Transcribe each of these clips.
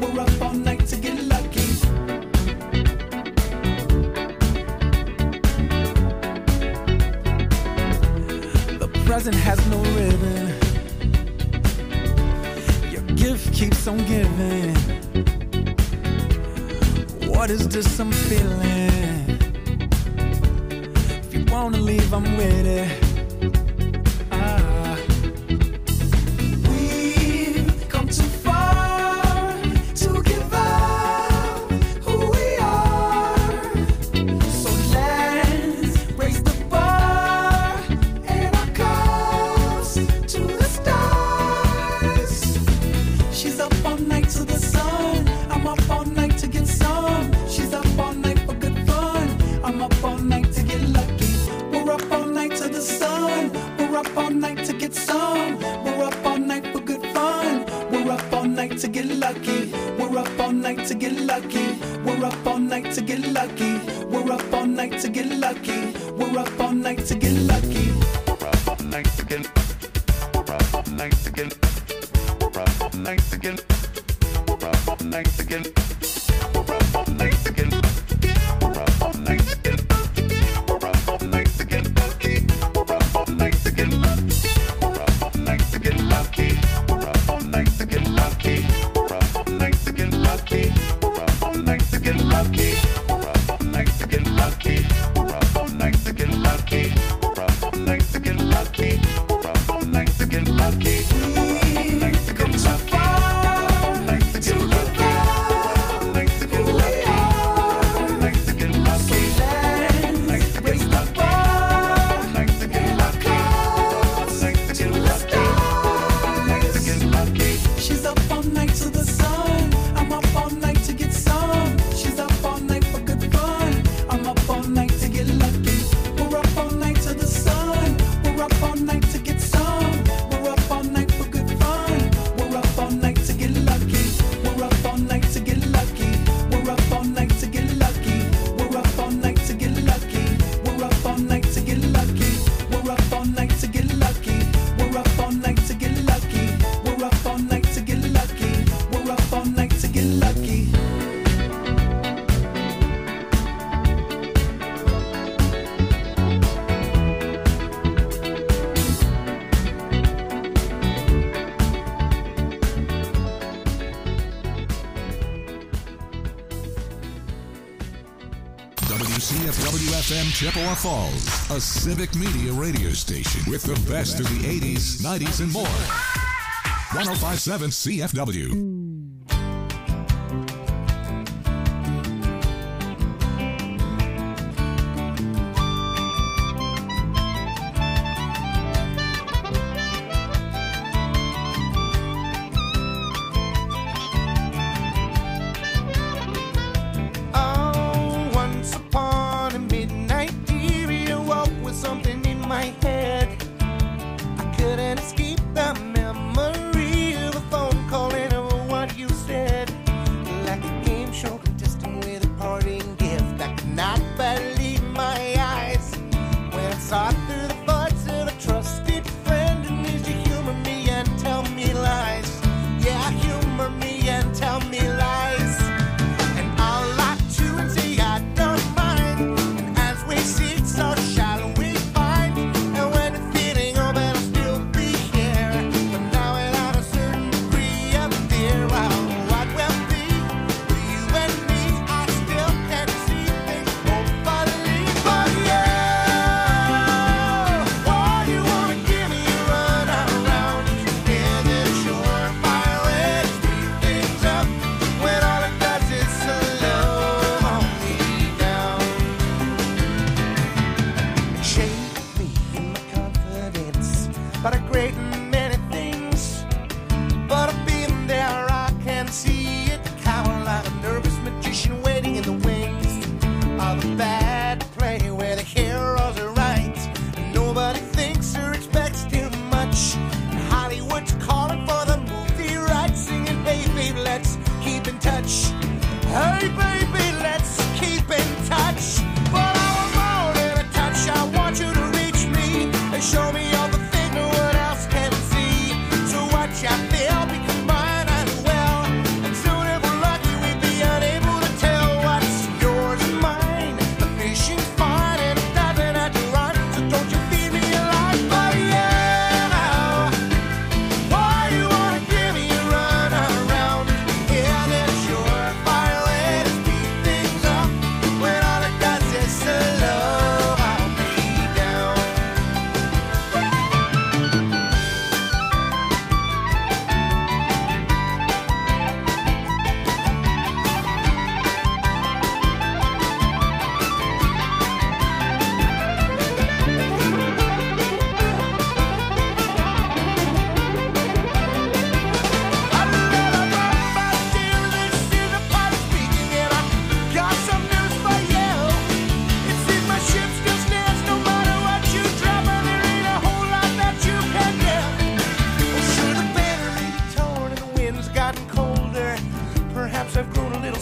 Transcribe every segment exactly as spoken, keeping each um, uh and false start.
We're up all night to get lucky. The present has no ribbon. Your gift keeps on giving. What is this I'm feeling? If you wanna leave, I'm with it. Ah. We've come too far to give up who we are. So let's raise the bar and our cups to the stars. She's up all night to the sun. I'm up all night to get some. She's up all night for good fun. I'm up all night to get lucky. We're up all night to the sun. We're up all night to get some. We're up all night for good fun. We're up all night to get lucky. We're up all night to get lucky. We're up all night to get lucky. We're up all night to get lucky. We're up all night to get lucky. We're up all night to get. We're up all night to get. We're up all night to get. We're up all night to get. We're up all night to get. We're up all night to get. We're up all night to get lucky. We're up all night to get lucky. We're up all night to get lucky. We're up all night to get lucky. We're up all night to get lucky. We're up all night to get lucky. We're up all night to get lucky. We're up all night to get lucky. We're up all night to get lucky. We're up all night to get lucky. We come too far to give up who we are. So let's raise the bar and our cups to the stars. She's up all night to the sun. I'm up all night to get some. She's up all night for good fun. I'm up all night to get lucky. We're up all night to the sun. We're up all night to get some. We're up all night for good fun. We're up all night to get lucky. We're up all night to get lucky. We're up all night to get lucky. We're up all night to get lucky. We're up all night to get lucky. We're up all night to get lucky. We're up all night to get lucky. We're up all night to get lucky. We're up all night to get lucky. W C F W F M Chippewa Falls, a civic media radio station with the best of the eighties, nineties, and more. one oh five point seven C F W. Oh, once upon a midnight dear, I woke with something in my head. I couldn't escape the memory of a phone call and a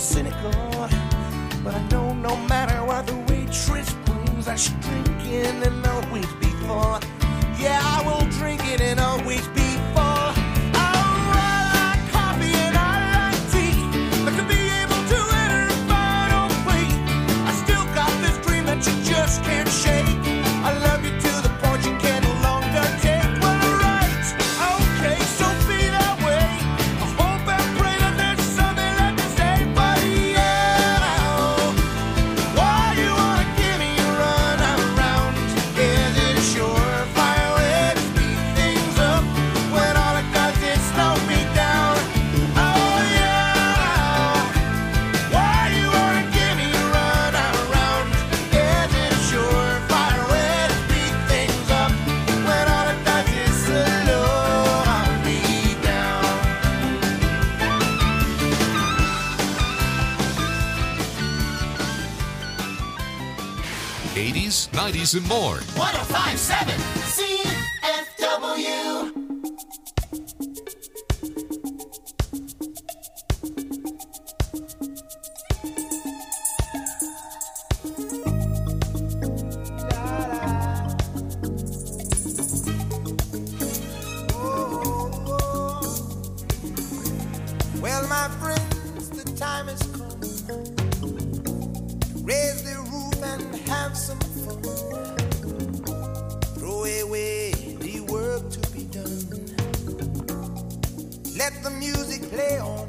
cynical, but I know no matter what the waitress brings, I should drink it and always be full. Yeah, I will drink it and always be full. Oh, I like coffee and I like tea, but to be able to enter a final plea, I still got this dream that you just can't shake. I love you to the point you can no longer take. Well, right, okay, so be that way. I hope and pray that there's something left to say, but yeah, why you wanna give me a run around? Is it a surefire way to speed things up when all it does is slow me down? Oh yeah, why you wanna give me a run around? Is it a surefire way to speed things up when all it does is slow me down? eighties, nineties, and more. one oh five point seven C F W. Well, my friends, the time has come. Raise the roof and have some fun. Throw away the work to be done. Let the music play on.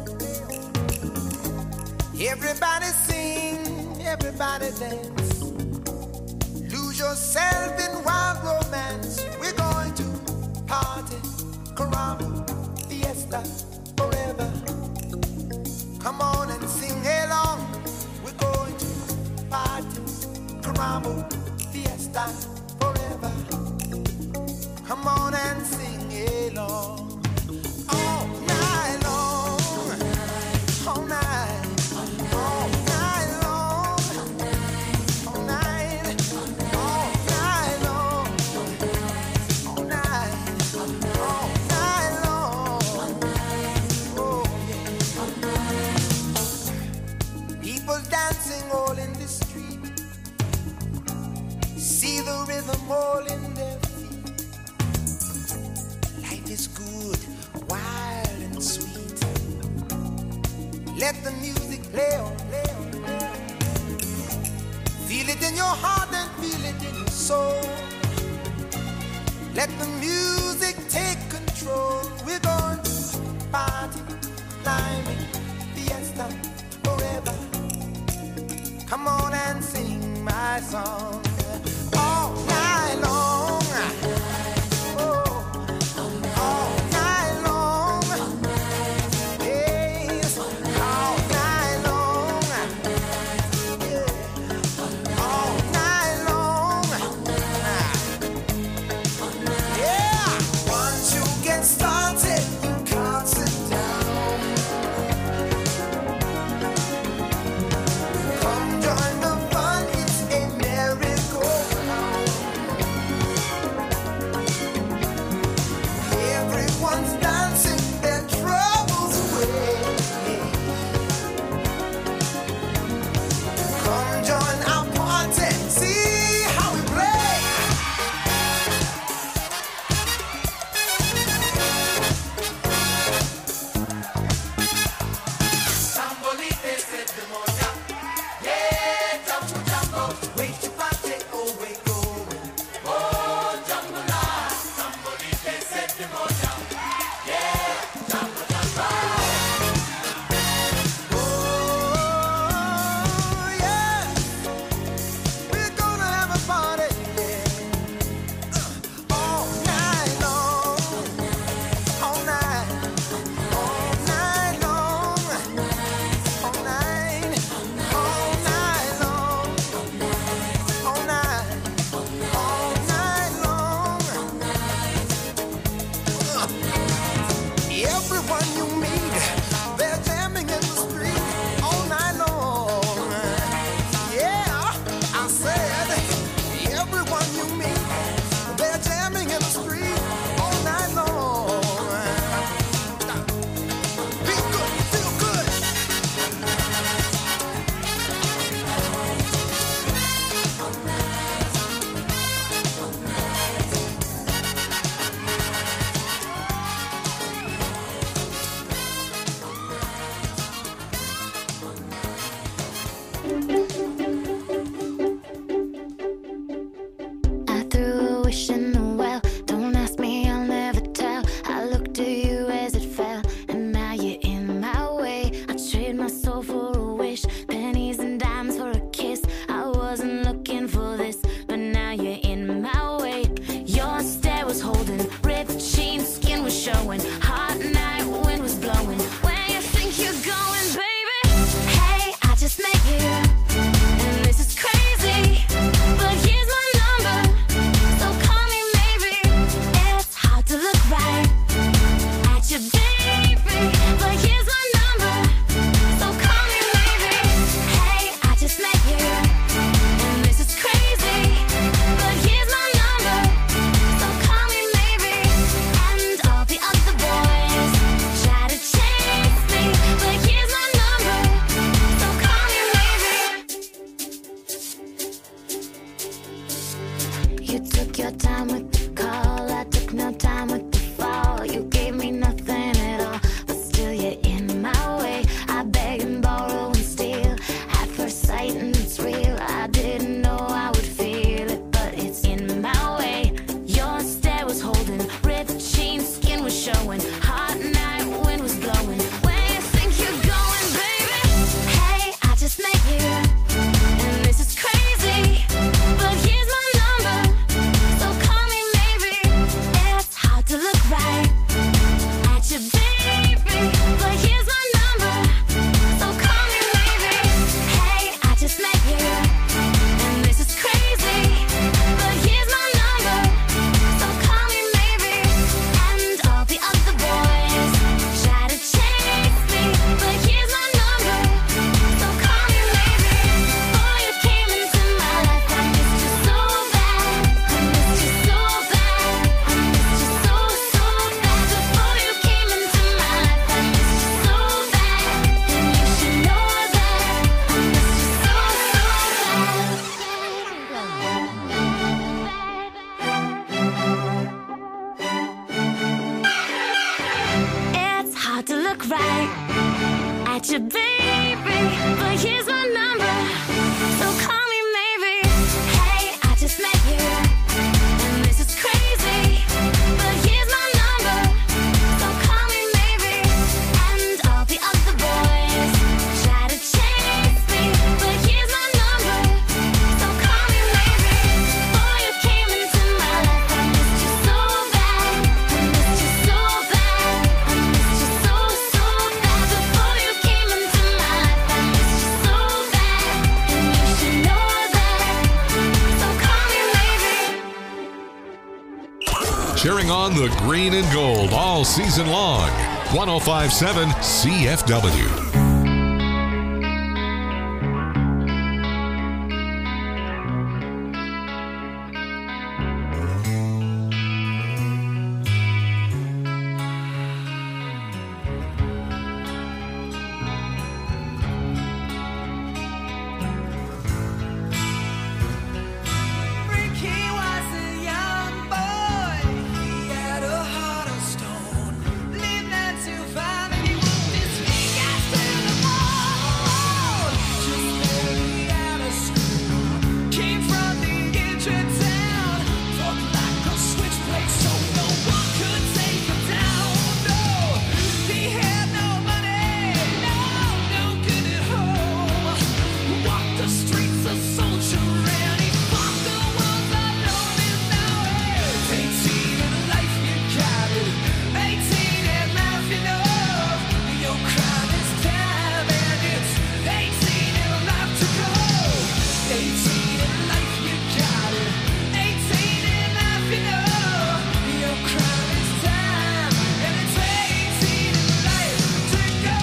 Everybody sing, everybody dance. Lose yourself in wild romance. We're going to party, caramba, fiesta, forever. Come on and sing along. We're going to party, caramba, fiesta, forever. Come on and sing along. All night long, all night, all night long, all night, all night long, all night, all night long. Oh yeah. People dancing all in the street. See the rhythm all in their feet. Life is good, wild and sweet. Let the music play on, play on, play on. Feel it in your heart and feel it in your soul. Let the music take control. We're going to party, climbing, fiesta, forever. Come on and sing my song all night long. Oh, all night long. Yes, all night long. Yeah, all night long. Yeah, once you get started, you can't sit down. Come join the fun, it's a merry baby, but here's my number, so call me maybe. Hey, I just met you, and this is crazy, but here's my number, so call me maybe. And all the other boys try to chase me, but here's my number, so call me maybe. Before you came into my life, I missed you so bad, I missed you so bad, I missed you so, so bad. Before you came into my life, I missed you so bad, and you should know that, so call me maybe. Cheering on the green and gold all season long. one oh five point seven C F W. Ricky was a young boy. He had a heart of stone. Lived not too far, and he walked his fingers through the wall. Just barely out of school. Came from the edge of town. Fought like a switchblade, so no one could take him down. No, he had no money. No, no good at home. Walked the streets a soldier, and he fought the world alone in hours. Eighteen in life, you got it. Eighteen in life, you know. Your crime is time, and it's eighteen in life to go. Eighteen in life, you got it. Eighteen in life, you know. Your crime is time, and it's eighteen in life to go.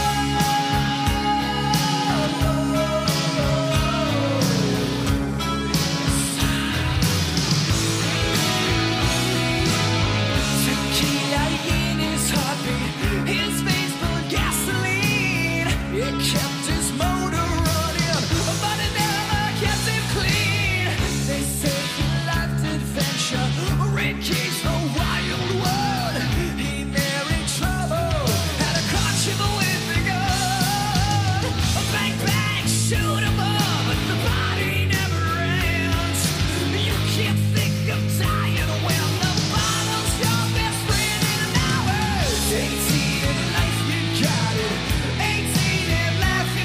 Tequila in his heartbeat, his veins full of gasoline. It kept his motor running, but it never kept him clean. They say he liked adventure, Ricky's the wild one. He married trouble, had a courtship with the gun. Bang bang, shoot him up, but the body never ends. You can't think of dying when the bottle's your best friend in an hour. Eighteen in life, you got it. Eighteen in life,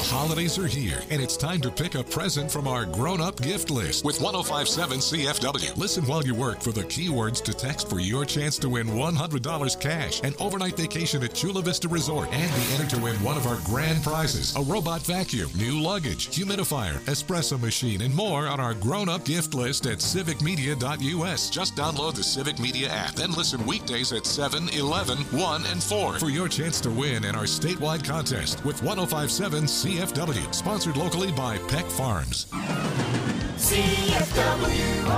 holidays are here, and it's time to pick a present from our grown-up gift list with ten fifty-seven C F W. Listen while you work for the keywords to text for your chance to win one hundred dollars cash, an overnight vacation at Chula Vista Resort, and be entered to win one of our grand prizes, a robot vacuum, new luggage, humidifier, espresso machine, and more on our grown-up gift list at civic media dot U S. Just download the Civic Media app, then listen weekdays at seven, eleven, one, and four for your chance to win in our statewide contest with ten fifty-seven C F W, sponsored locally by Peck Farms. C F W.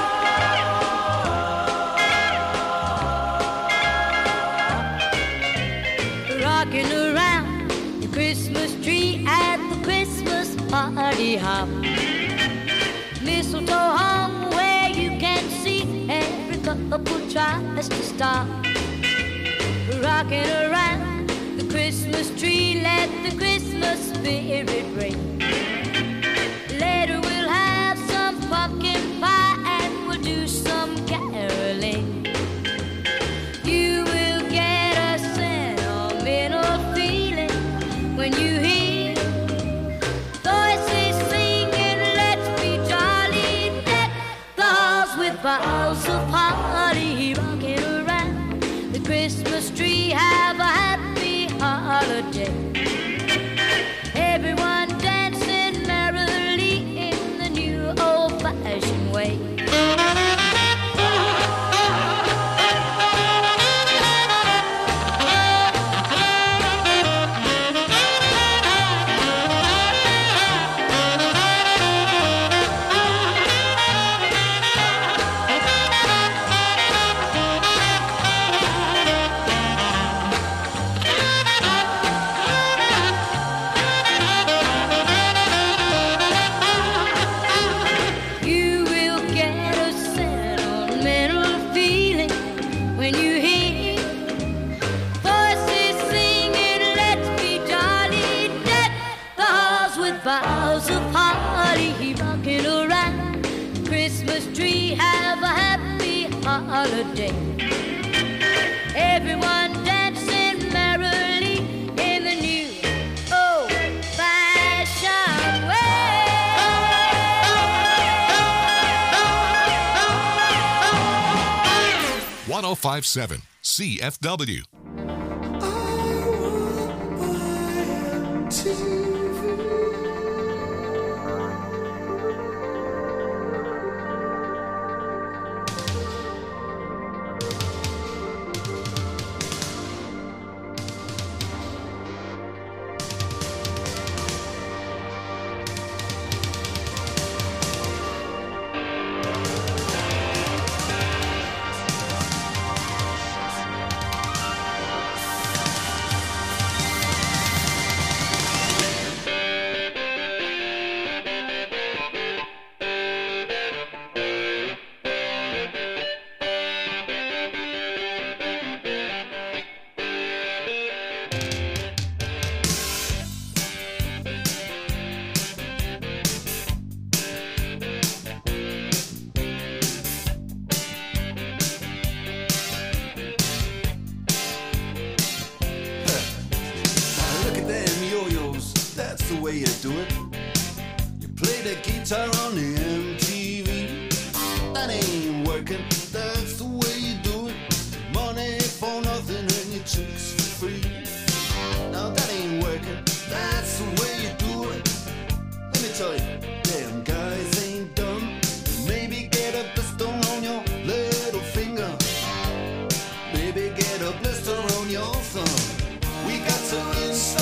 Rocking around the Christmas tree at the Christmas party hop. Mistletoe hung where you can see every couple tries to stop. Rocking around the Christmas tree, let the Christmas spirit ring. Later we'll have some pumpkin pie and we'll do some caroling. You will get a sentimental feeling when you hear voices singing, let's be jolly, deck the halls with boughs of holly. Rocking around the Christmas tree, have a happy holiday. Everyone dancing merrily in the new old-fashioned way. Boughs of holly, rocking around the Christmas tree, have a happy holiday. Everyone dancing merrily in the new old-fashioned way. ten fifty-seven C F W.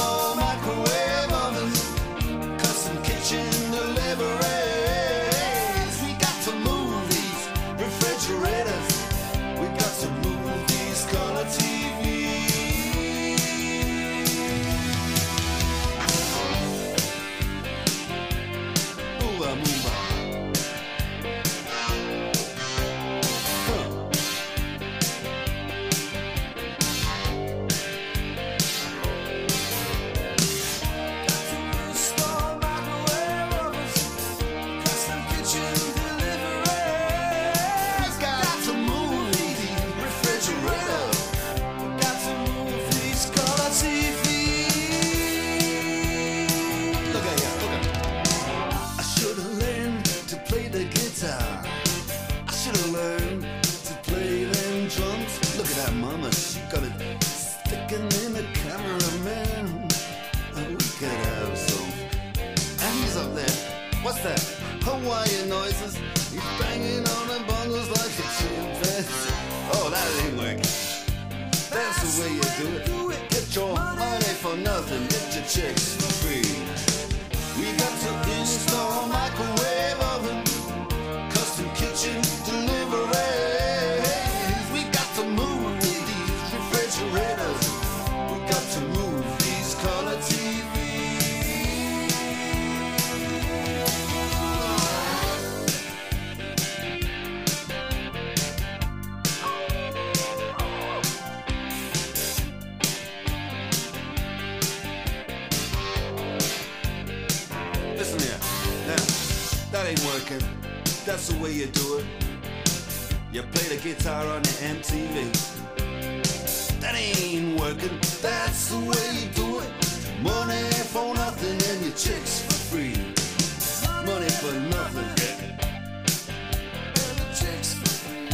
Kitchen delivery. What's that? Hawaiian noises. He's banging on the bongos like a chimpanzee. Oh, that ain't working. That's the way you do it. Get your money for nothing. Get your chicks for free. We got to install a microwave oven, custom kitchen deliveries. We got to move these refrigerators. We got to move these color T Vs. Listen here, now, that ain't working. That's the way you do it. You play the guitar on the M T V. That ain't working. That's the way you do it. Money for nothing and your chicks for free. Money for nothing. And the chicks for free.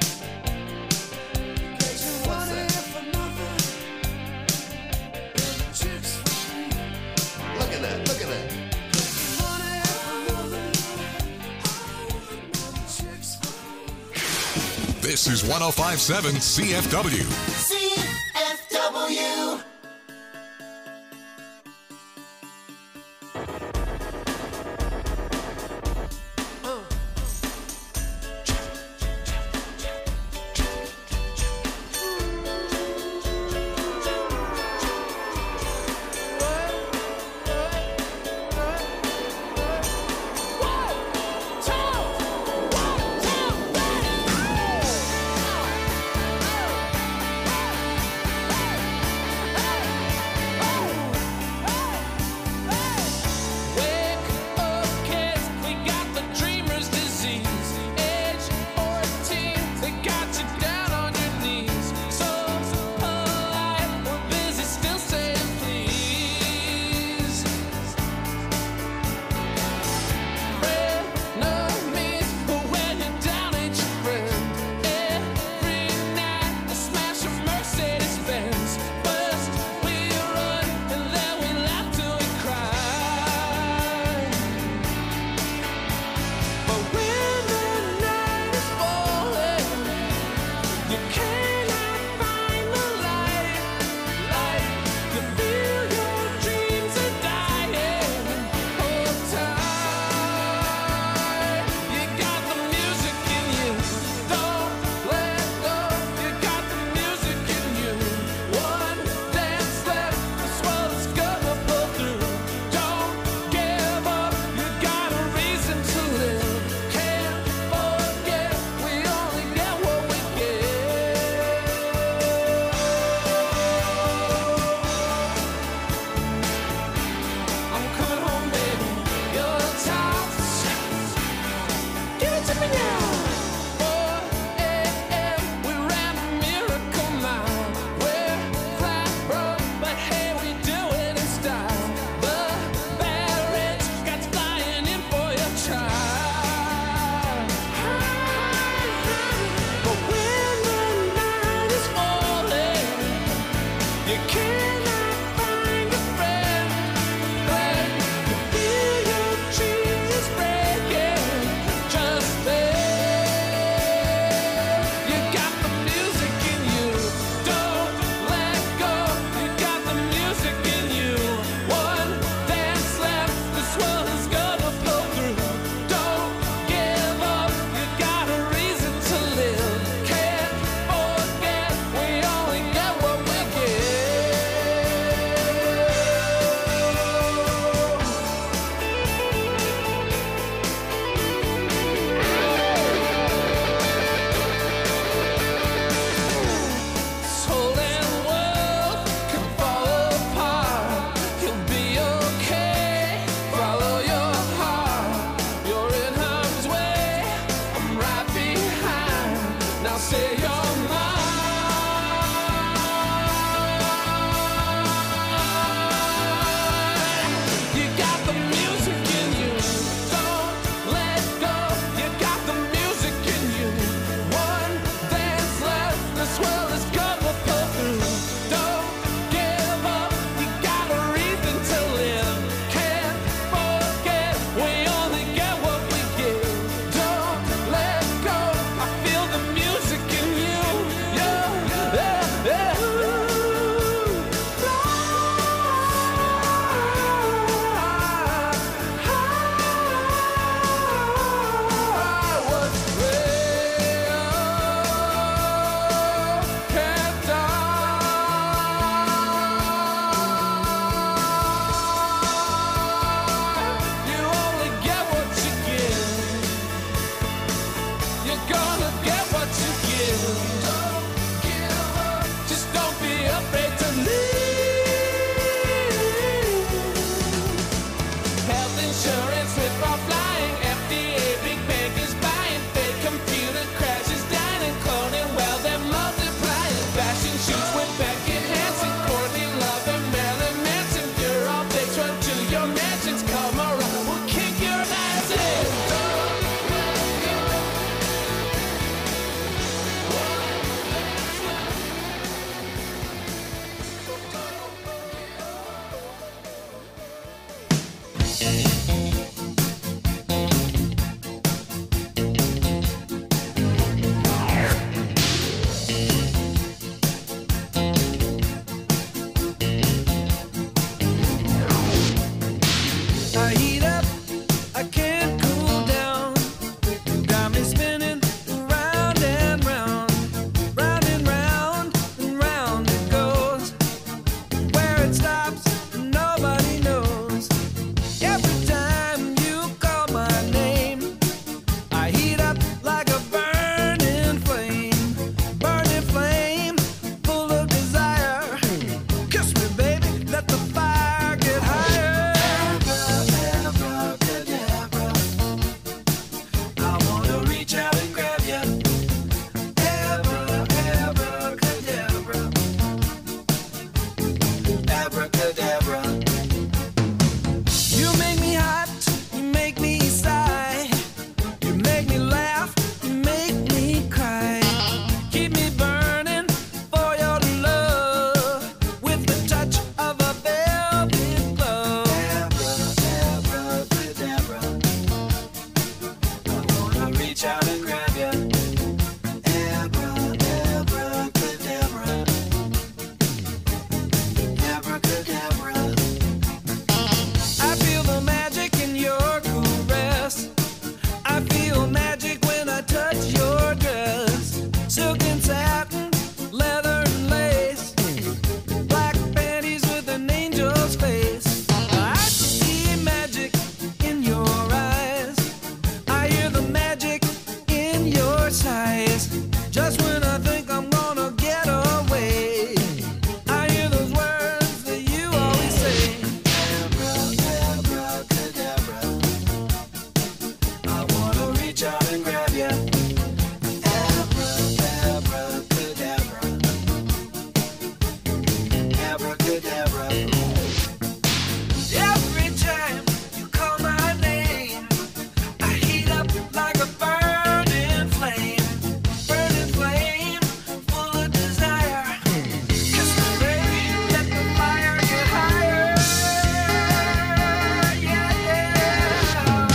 Get your money for nothing. And the chicks for free. Look at that, look at that. Money for nothing. And the chicks for free. This is one oh five point seven C F W. C F W. One, two, one, two, legends come around, we'll kick your ass in. I heat up, I can't cool down. Got me spinning round and round, round and round and round it goes. Where it stops, nobody knows. Every time you call my name, I heat up like a burning flame, burning flame, full of desire. Kiss me, baby, let the fire get higher. I wanna reach out and grab ya. Abra, abracadabra. Abracadabra. You make me hot, you make me sigh. You make me laugh, you make me cry. Keep me burning for your love with the touch of a velvet glove. Abracadabra. I wanna reach out and grab ya. Abra, abracadabra. Abracadabra. I feel the magic in your caress. I feel magic when I touch your dress. Silk and satin, leather and lace. Black panties with an angel's face. I see magic in your eyes. I hear the magic in your sighs. Just when I think I'm gonna get away, I hear those words that you always say. Abra, abracadabra. I wanna reach out and grab ya. Abra, abracadabra. Abracadabra. Every time you call my name, I heat up like a burning flame, burning flame, full of desire. Kiss me, baby, let the fire get higher. Yeah, yeah.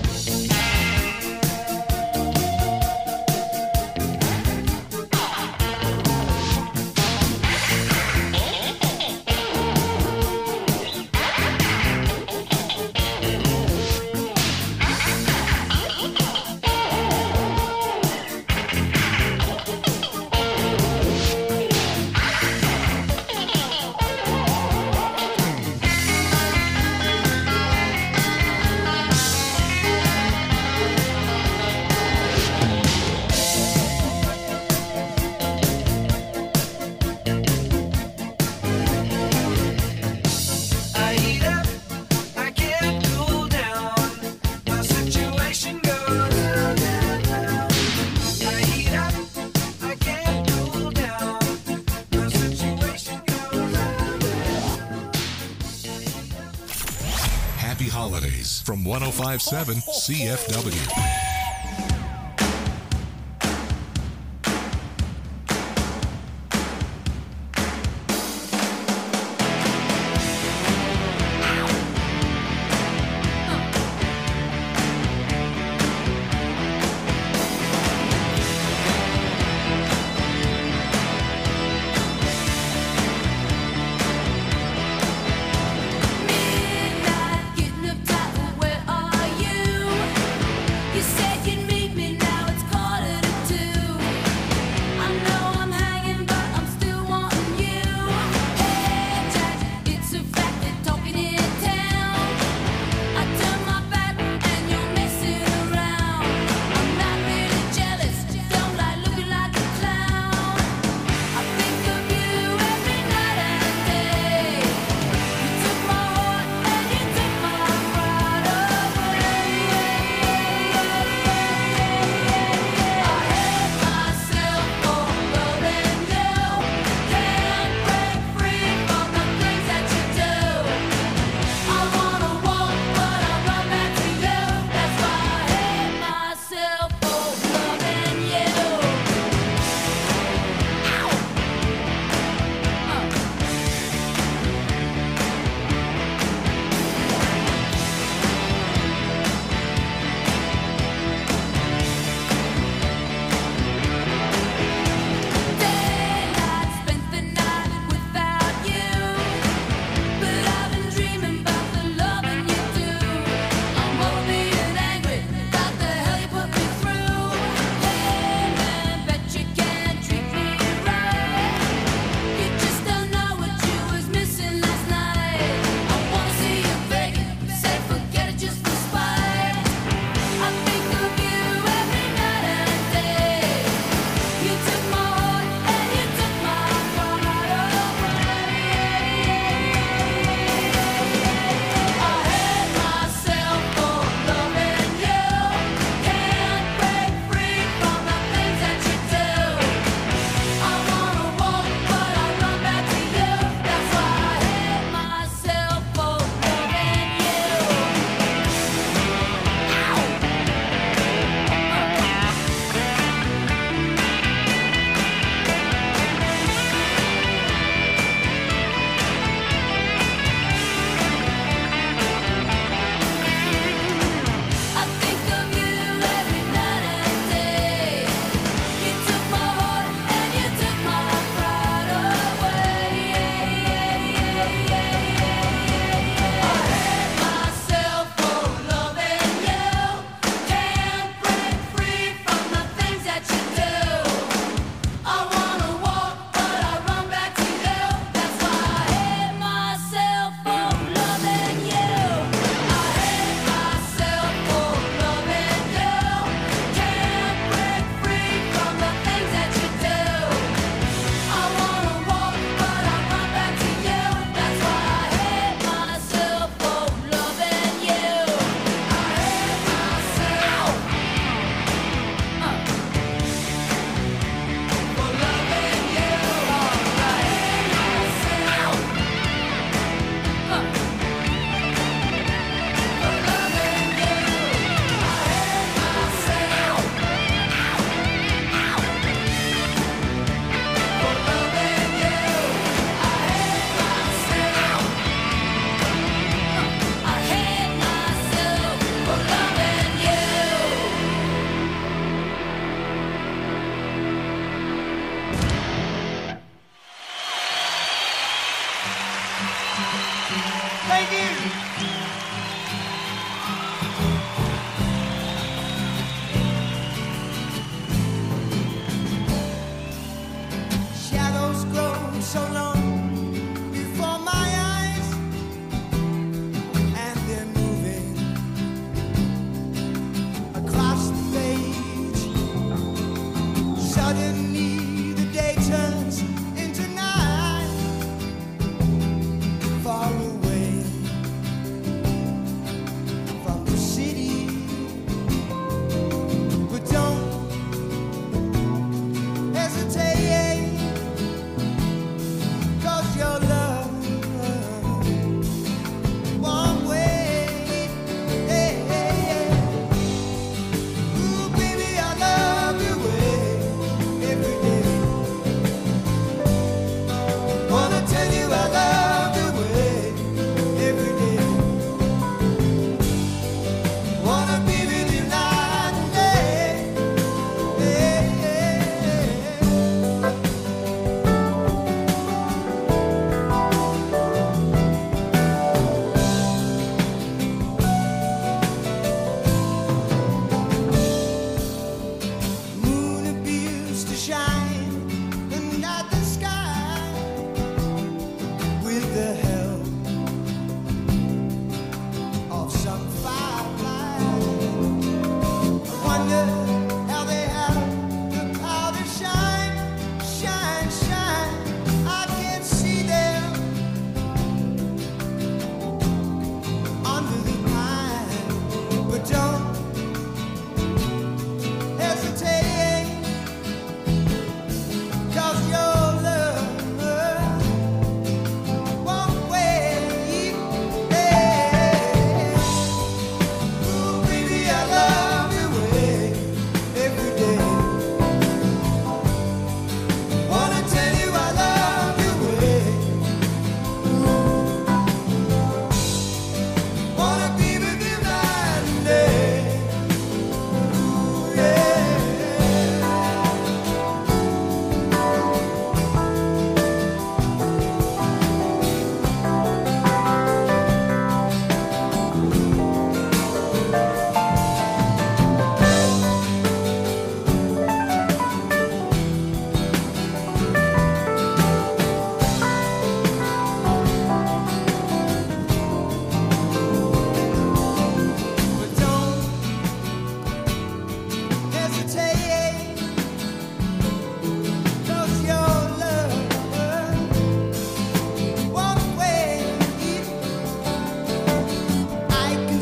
I heat up, I can't cool down. My situation goes round and round. I heat up, I can't cool down. My situation goes round and round. Happy holidays from one oh five point seven C F W. Midnight, getting uptight, where are you? You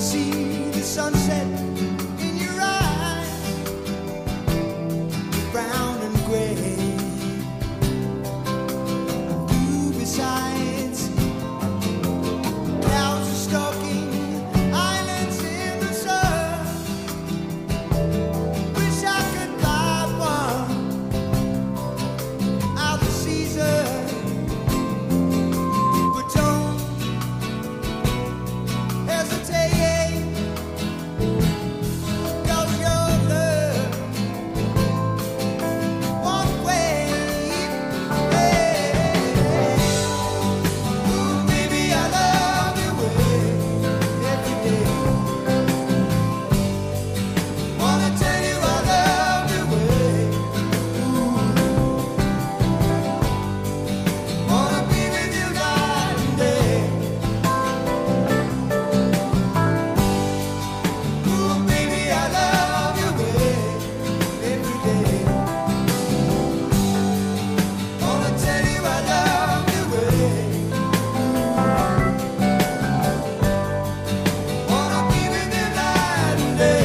see the sunset in your eyes, brown and gray. You besides, clouds are stalking islands in the sun. Wish I could buy one out the season, but don't hesitate, 'cause your love won't wait. Ooh, baby, I love your way every day. Wanna tell you I love your way. Ooh, wanna be with you night and day. Ooh, baby, I love your way every day. Wanna tell you I love your way. Wanna be with you night and day.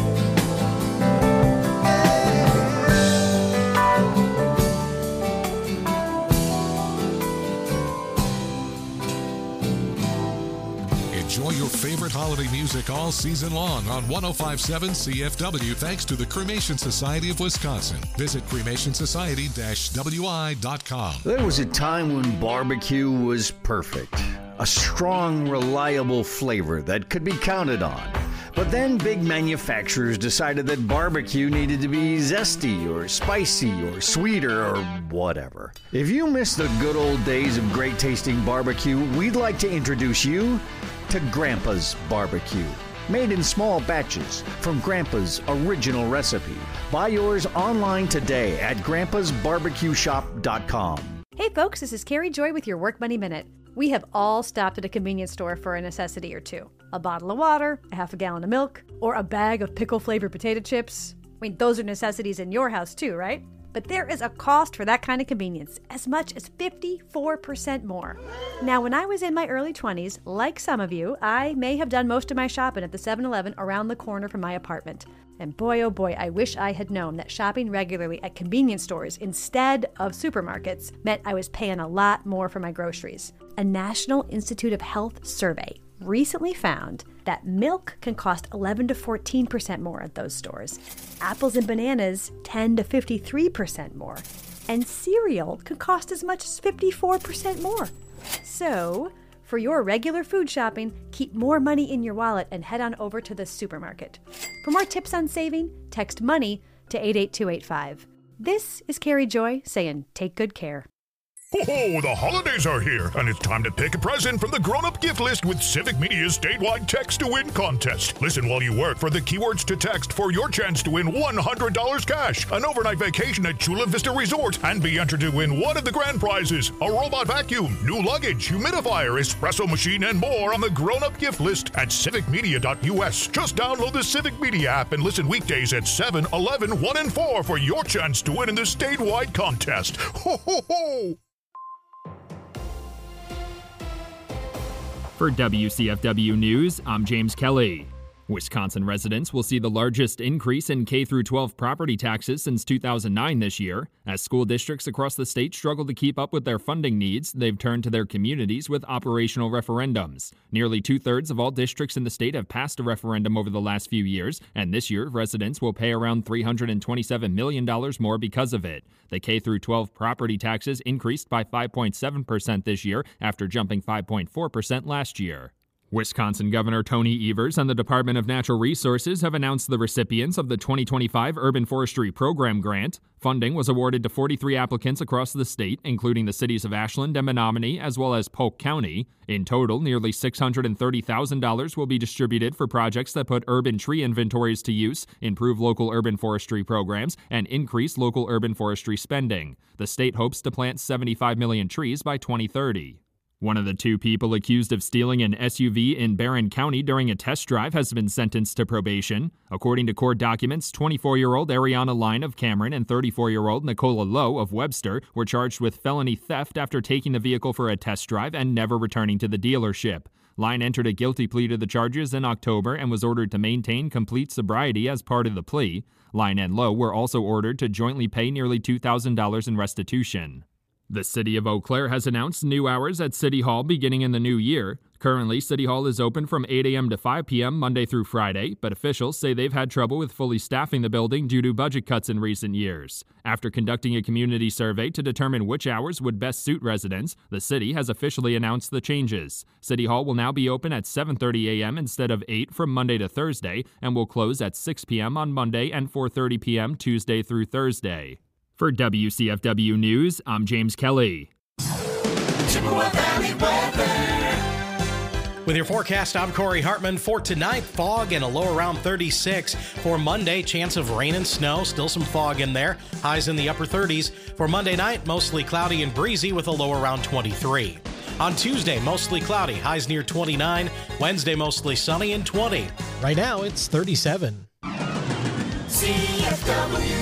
Enjoy your favorite holiday music all season long on one oh five point seven C F W thanks to the Cremation Society of Wisconsin. Visit cremation society dash w i dot com. There was a time when barbecue was perfect. A strong, reliable flavor that could be counted on. But then big manufacturers decided that barbecue needed to be zesty or spicy or sweeter or whatever. If you miss the good old days of great tasting barbecue, we'd like to introduce you to Grandpa's Barbecue. Made in small batches from Grandpa's original recipe. Buy yours online today at grandpas barbecue shop dot com. Hey folks, this is Carrie Joy with your Work Money Minute. We have all stopped at a convenience store for a necessity or two. A bottle of water, a half a gallon of milk, or a bag of pickle-flavored potato chips. I mean, those are necessities in your house too, right? But there is a cost for that kind of convenience, as much as fifty-four percent more. Now, when I was in my early twenties, like some of you, I may have done most of my shopping at the seven eleven around the corner from my apartment. And boy, oh boy, I wish I had known that shopping regularly at convenience stores instead of supermarkets meant I was paying a lot more for my groceries. A National Institute of Health survey recently found that milk can cost eleven to fourteen percent more at those stores. Apples and bananas, ten to fifty-three percent more. And cereal can cost as much as fifty-four percent more. So, for your regular food shopping, keep more money in your wallet and head on over to the supermarket. For more tips on saving, text MONEY to eight eight two eight five. This is Carrie Joy saying take good care. Ho-ho, the holidays are here, and it's time to pick a present from the grown-up gift list with Civic Media's statewide text-to-win contest. Listen while you work for the keywords to text for your chance to win one hundred dollars cash, an overnight vacation at Chula Vista Resort, and be entered to win one of the grand prizes, a robot vacuum, new luggage, humidifier, espresso machine, and more on the grown-up gift list at civic media dot u s. Just download the Civic Media app and listen weekdays at seven, eleven, one, and four for your chance to win in the statewide contest. Ho-ho-ho! For W C F W News, I'm James Kelly. Wisconsin residents will see the largest increase in K through twelve property taxes since two thousand nine this year. As school districts across the state struggle to keep up with their funding needs, they've turned to their communities with operational referendums. Nearly two-thirds of all districts in the state have passed a referendum over the last few years, and this year residents will pay around three hundred twenty-seven million dollars more because of it. The K through twelve property taxes increased by five point seven percent this year after jumping five point four percent last year. Wisconsin Governor Tony Evers and the Department of Natural Resources have announced the recipients of the twenty twenty-five Urban Forestry Program grant. Funding was awarded to forty-three applicants across the state, including the cities of Ashland and Menominee, as well as Polk County. In total, nearly six hundred thirty thousand dollars will be distributed for projects that put urban tree inventories to use, improve local urban forestry programs, and increase local urban forestry spending. The state hopes to plant seventy-five million trees by twenty thirty. One of the two people accused of stealing an S U V in Barron County during a test drive has been sentenced to probation. According to court documents, twenty-four-year-old Ariana Line of Cameron and thirty-four-year-old Nicola Lowe of Webster were charged with felony theft after taking the vehicle for a test drive and never returning to the dealership. Line entered a guilty plea to the charges in October and was ordered to maintain complete sobriety as part of the plea. Line and Lowe were also ordered to jointly pay nearly two thousand dollars in restitution. The City of Eau Claire has announced new hours at City Hall beginning in the new year. Currently, City Hall is open from eight a.m. to five p.m. Monday through Friday, but officials say they've had trouble with fully staffing the building due to budget cuts in recent years. After conducting a community survey to determine which hours would best suit residents, the city has officially announced the changes. City Hall will now be open at seven thirty a.m. instead of eight from Monday to Thursday, and will close at six p.m. on Monday and four thirty p.m. Tuesday through Thursday. For W C F W News, I'm James Kelly. Chippewa Valley weather. With your forecast, I'm Corey Hartman. For tonight, fog and a low around thirty-six. For Monday, chance of rain and snow. Still some fog in there. Highs in the upper thirties. For Monday night, mostly cloudy and breezy with a low around twenty-three. On Tuesday, mostly cloudy. Highs near twenty-nine. Wednesday, mostly sunny and twenty. Right now, it's thirty-seven. C F W.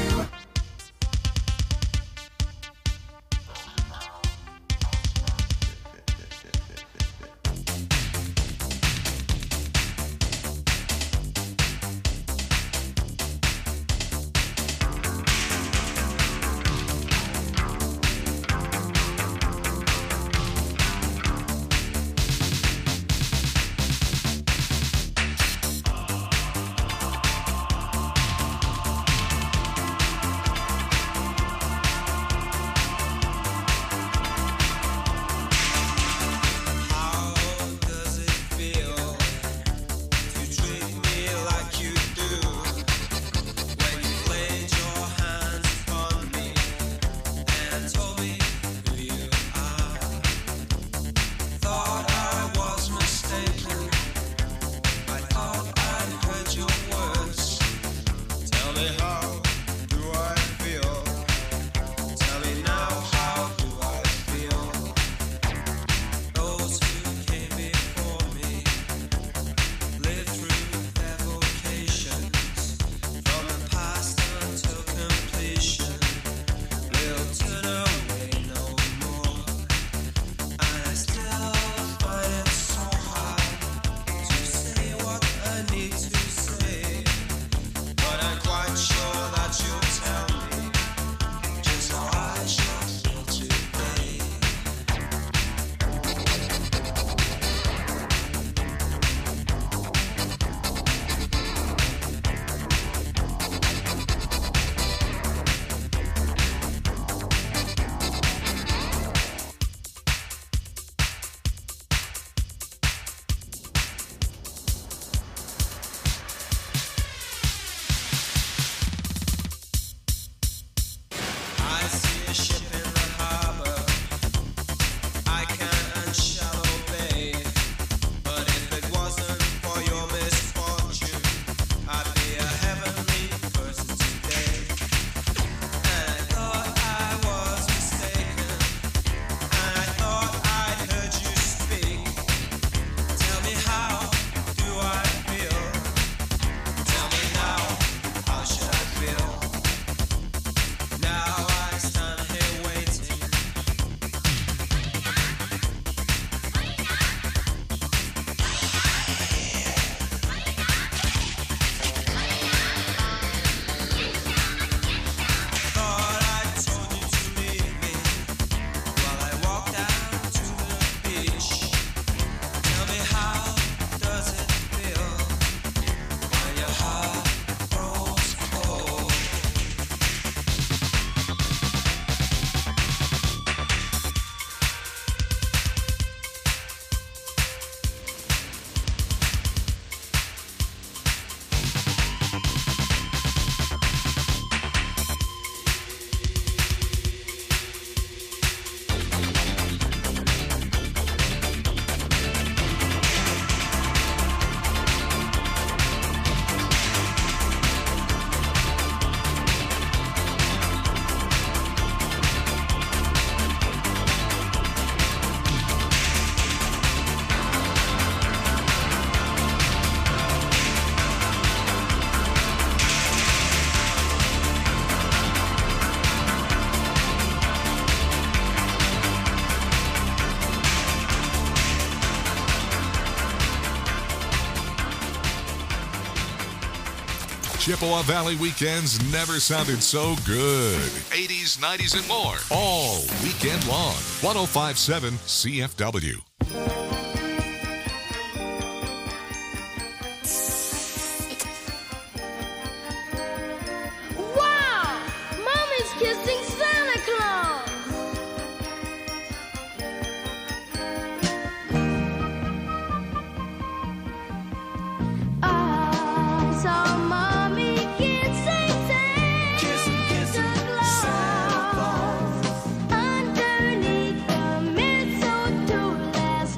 Chippewa Valley weekends never sounded so good. eighties, nineties, and more. All weekend long. one oh five point seven C F W. Wow! Mommy's kissing Santa Claus! I saw Mommy kissing Santa Claus underneath the mistletoe last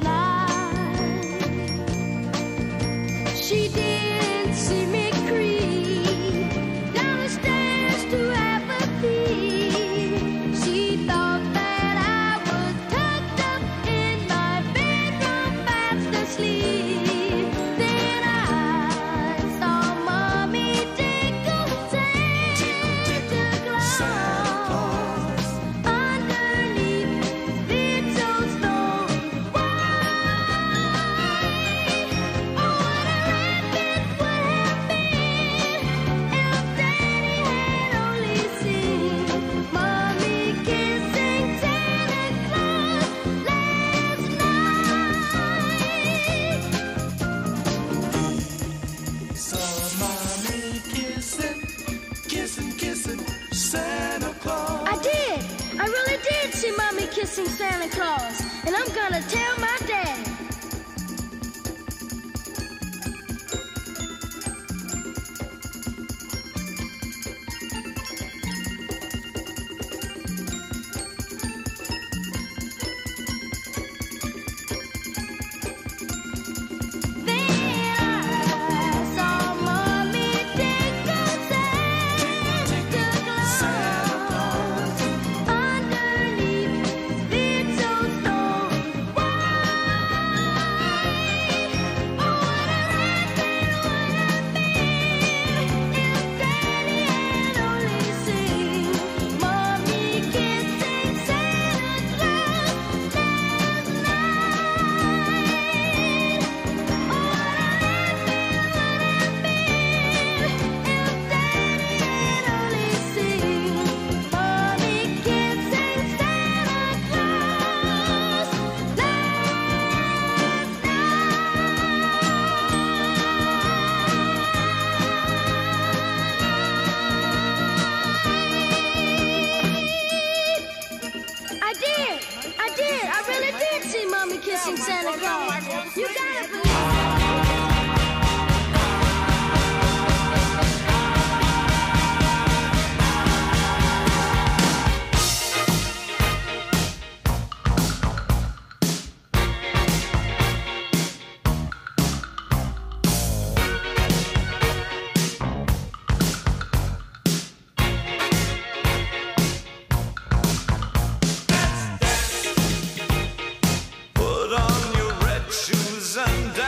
night. She didn't see me creep down the stairs to have a peek. She thought that I was tucked up in my bedroom fast asleep. Then I saw Mommy tickle Santa Claus underneath Little Snow White. Oh, what a rabbit would have been if Daddy had only seen Mommy kissing Santa Claus last night. Saw mommy kissing, kissing, kissing Santa Claus. I did. I really did see Mommy kissing Santa Claus, and I'm gonna tell my daddy. Then I saw Mommy tickle Santa Claus underneath Little Snow White. Oh, what a rabbit would have been if Daddy had only seen Mommy kissing Santa Claus last night. Oh, what a rabbit would have been if Daddy had only seen Mommy kissing Santa Claus I did. I did. I really did see Mommy kissing Santa Claus. You gotta believe it. Put on your red shoes and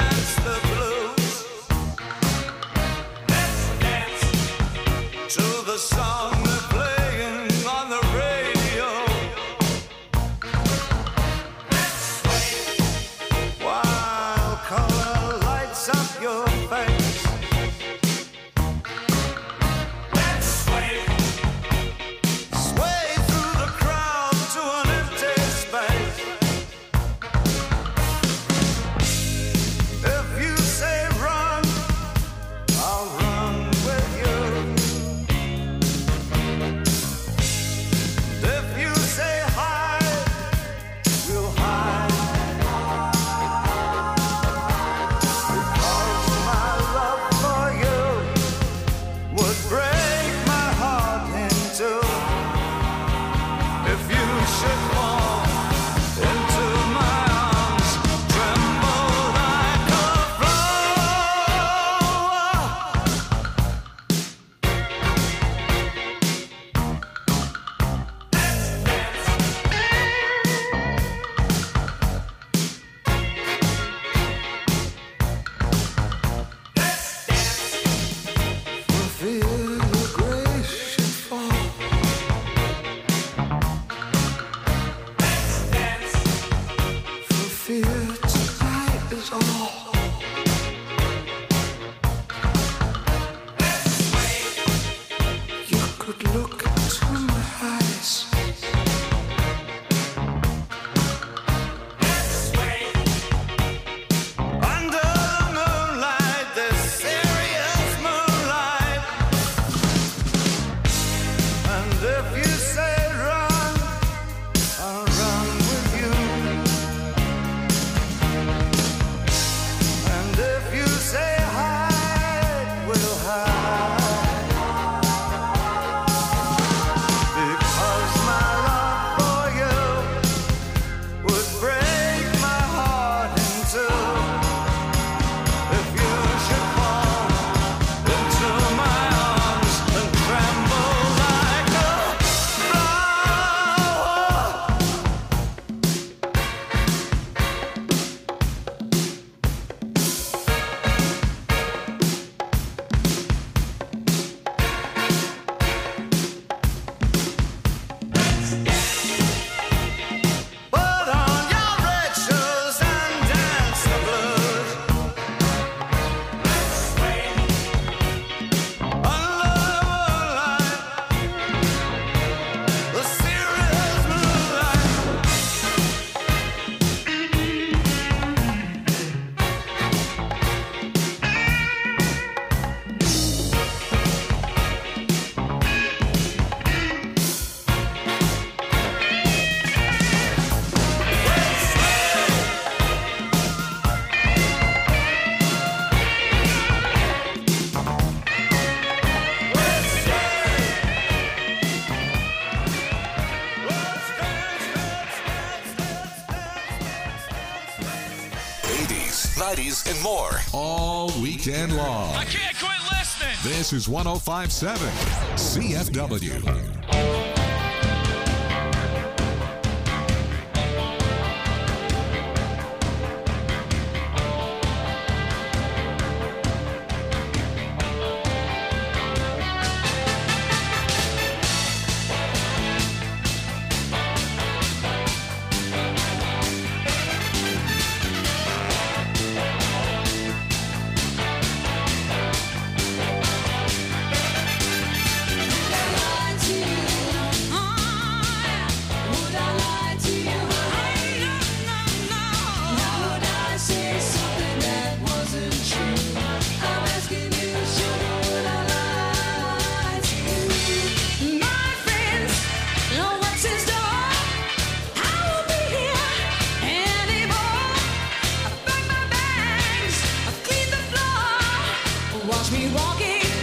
news, and more all weekend long. I can't quit listening. This is one oh five point seven C F W. Watch me walking